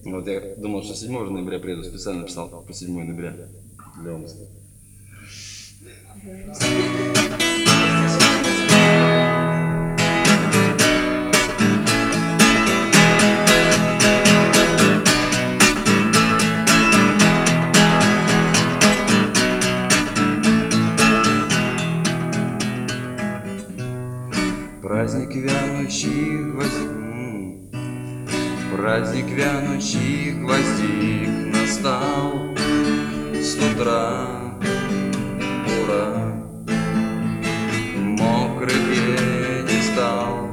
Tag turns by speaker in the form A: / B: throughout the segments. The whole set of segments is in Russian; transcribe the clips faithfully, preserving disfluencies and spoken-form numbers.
A: Вот я думал, что седьмого ноября приеду, специально писал по седьмого ноября для Омска. Праздник вянущий гвоздик, праздник вянущий гвоздик настал с утра, ура, мокрых я не стал.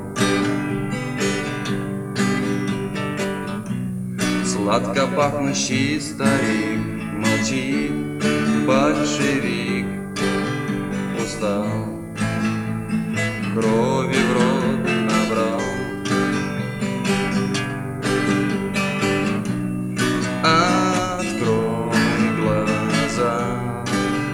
A: Сладко пахнущий старик молчит, большевик устал, крови в рот набрал. Открой глаза,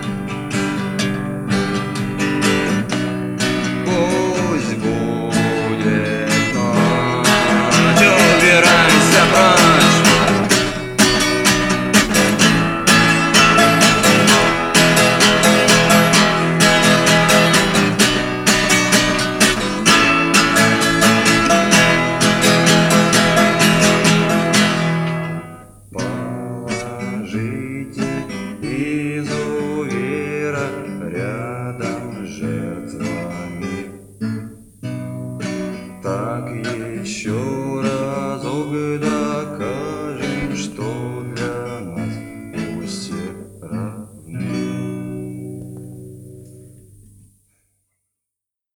A: пусть будет ночь, убирайся прочь. Положите изувера рядом с жертвами, так еще